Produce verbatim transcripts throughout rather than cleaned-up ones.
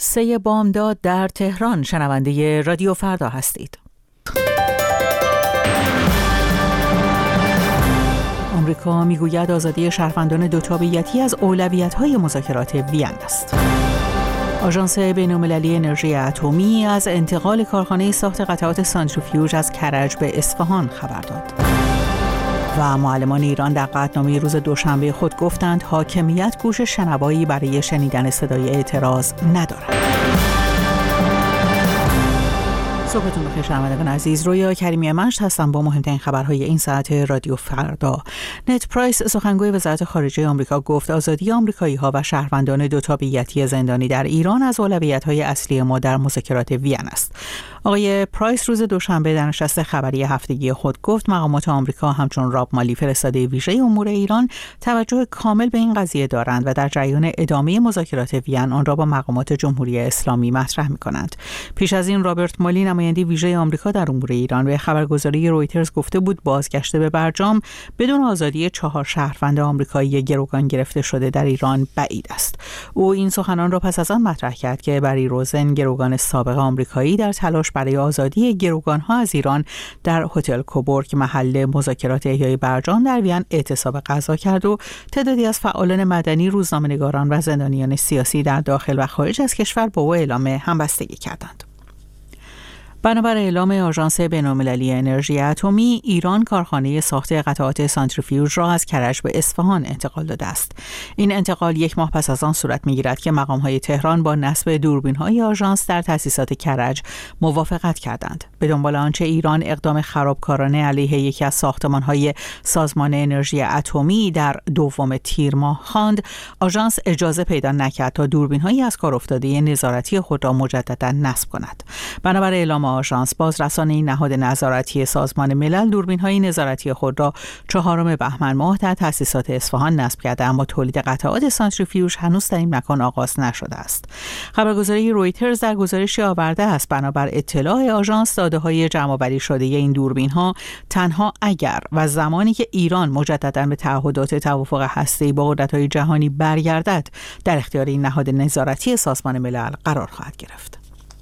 سه بامداد در تهران. شنونده رادیو فردا هستید. آمریکا میگوید آزادی شهروندان دو تابعیتی از اولویت‌های مذاکرات وین است. آژانس بین‌المللی انرژی اتمی از انتقال کارخانه ساخت قطعات سانتریفیوژ از کرج به اصفهان خبر داد. و معلمان ایران در قطعنامه روز دوشنبه خود گفتند حاکمیت گوش شنوایی برای شنیدن صدای اعتراض ندارد. صبحتون بخیر شنوندگان عزیز. رویا کریمی مشت هستم با مهمترین خبرهای این ساعت رادیو فردا. نت پرایس سخنگوی وزارت خارجه آمریکا گفت آزادی آمریکایی‌ها و شهروندان دو تابعیتی زندانی در ایران از اولویت‌های اصلی ما در مذاکرات وین است. آقای پرایس روز دوشنبه در نشست خبری هفتگی خود گفت مقامات آمریکا همچون راب مالی فرستاده ویژه امور ایران توجه کامل به این قضیه دارند و در جریان ادامه مذاکرات وین آن را با مقامات جمهوری اسلامی مطرح می‌کنند. پیش از این رابرت مالی نماینده ویژه آمریکا در امور ایران به خبرگزاری رویترز گفته بود بازگشت به برجام بدون آزادی چهار شهروند آمریکایی گروگان گرفته شده در ایران بعید است. او این سخنان را پس از آن مطرح کرد که بری روزن گروگان سابق آمریکایی در تلاش برای آزادی گروگان‌ها از ایران در هتل کوبورگ محل مذاکرات احیای برجام در وین اعتصاب غذا کرد و تعدادی از فعالان مدنی، روزنامه‌نگاران و زندانیان سیاسی در داخل و خارج از کشور با او اعلام همبستگی کردند. بنابر اعلام آژانس بین‌المللی انرژی اتمی، ایران کارخانه ساخت قطعات سانتریفیوژ را از کرج به اصفهان انتقال داده است. این انتقال یک ماه پس از آن صورت می‌گیرد که مقام‌های تهران با نصب دوربین‌های آژانس در تأسیسات کرج موافقت کردند. به دنبال آنچه ایران اقدام خرابکارانه علیه یکی از ساختمان‌های سازمان انرژی اتمی در دوم تیر ماه خواند، آژانس اجازه پیدا نکرد تا دوربین‌هایی از کار افتاده نظارتی خود را مجددا نصب کند. بنابر اعلام آژانس، بازرسان نهاد نظارتی سازمان ملل دوربین‌های نظارتی خود را چهارم بهمن ماه در تأسیسات اصفهان نصب کرده، اما تولید قطعات سانتریفیوژ هنوز در این مکان آغاز نشده است. خبرگزاری رویترز در گزارشی آورده است بنابر اطلاع آژانس داده‌های جمع‌آوری شده این دوربین‌ها تنها اگر و زمانی که ایران مجدداً به تعهدات توافق هسته‌ای با قدرت‌های جهانی برگردد در اختیار این نهاد نظارتی سازمان ملل قرار خواهد گرفت.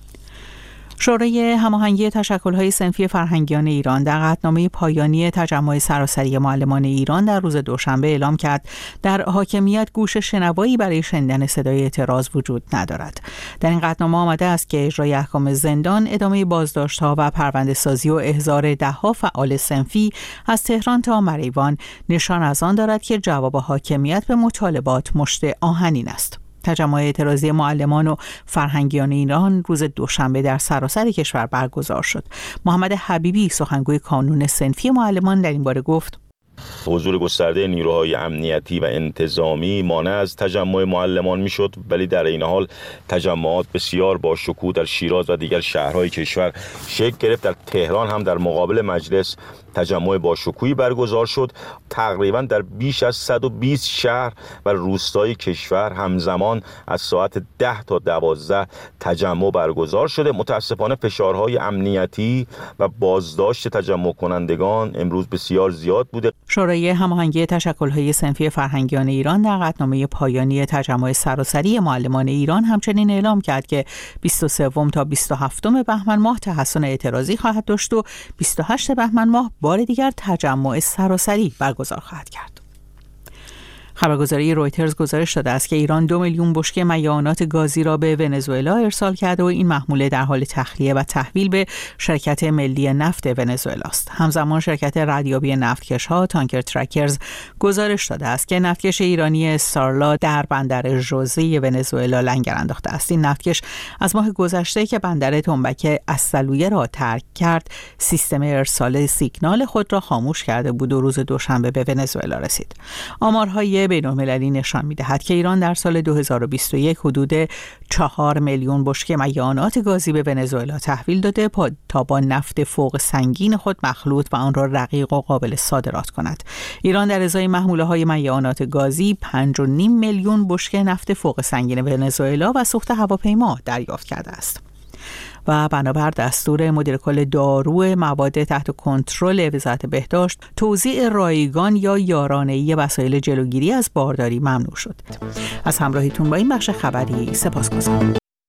شورای هماهنگی تشکل‌های صنفی فرهنگیان ایران در قطعنامه پایانی تجمع سراسری معلمان ایران در روز دوشنبه اعلام کرد در حاکمیت گوش شنوایی برای شنیدن صدای اعتراض وجود ندارد. در این قطعنامه آمده است که اجرای احکام زندان، ادامه بازداشت‌ها و پرونده‌سازی و احضار ده‌ها فعال صنفی از تهران تا مریوان نشان از آن دارد که جواب حاکمیت به مطالبات مشت آهنین است. تجمع اعتراضی معلمان و فرهنگیان ایران روز دوشنبه در سراسر کشور برگزار شد. محمد حبیبی سخنگوی کانون صنفی معلمان در این باره گفت: حضور گسترده نیروهای امنیتی و انتظامی مانع از تجمع معلمان میشد، ولی در این حال تجمعات بسیار با شکوه در شیراز و دیگر شهرهای کشور شکل گرفت. در تهران هم در مقابل مجلس تجمع با شکوهی برگزار شد. تقریبا در بیش از صد و بیست شهر و روستای کشور همزمان از ساعت ده تا دوازده تجمع برگزار شده. متاسفانه فشارهای امنیتی و بازداشت تجمع کنندگان امروز بسیار زیاد بوده. شورای هماهنگی تشکل‌های صنفی فرهنگیان ایران در قطعنامه پایانی تجمع سراسری معلمان ایران همچنین اعلام کرد که بیست و سوم تا بیست و هفتم بهمن ماه تحسن اعتراضی خواهد داشت و بیست و هشتم بهمن ماه بار دیگر تجمع سراسری برگزار خواهد کرد. خبرگزاری رویترز گزارش داده است که ایران دو میلیون بشکه میعانات گازی را به ونزوئلا ارسال کرده و این محموله در حال تخلیه و تحویل به شرکت ملی نفت ونزوئلا است. همزمان شرکت ردیابی نفتکش‌ها تانکر ترکرز گزارش داده است که نفتکش ایرانی استارلا در بندر ژوزه ونزوئلا لنگر انداخته است. این نفتکش از ماه گذشته که بندر تنبک السلویه را ترک کرد، سیستم ارسال سیگنال خود را خاموش کرده بود و روز دوشنبه به ونزوئلا رسید. آمارهای بین‌المللی نشان می‌دهد که ایران در سال دو هزار و بیست و یک حدود چهار میلیون بشکه میعانات گازی به ونزوئلا تحویل داده تا با نفت فوق سنگین خود مخلوط و آن را رقیق و قابل صادرات کند. ایران در ازای محموله‌های میعانات گازی پنج و نیم میلیون بشکه نفت فوق سنگین ونزوئلا و سوخت هواپیما دریافت کرده است. و بنابر دستور مدیر کل دارو مواد تحت کنترل وزارت بهداشت، توزیع رایگان یا یارانه‌ای وسایل جلوگیری از بارداری ممنوع شد. از همراهیتون با این بخش خبری سپاسگزارم.